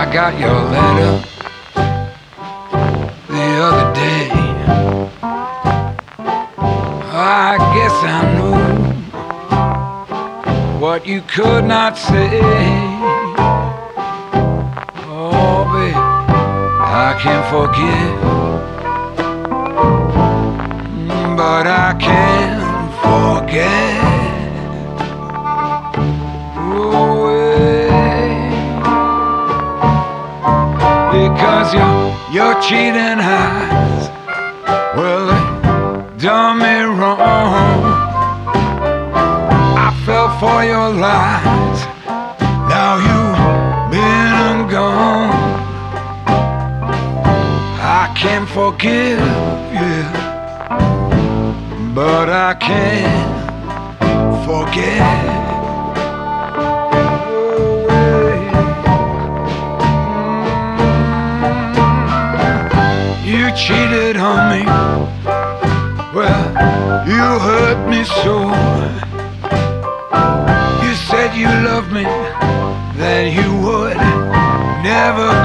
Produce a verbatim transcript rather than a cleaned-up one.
got your letter the other day. I guess I knew what you could not say. Oh, babe, I can't forgive, but I can't forget. Oh, because your, your cheating eyes, well, they done me wrong. I fell for your lies, now you've been and gone. I can't forgive you, but I can't forget. You cheated on me, well, you hurt me so. You said you loved me, that you would never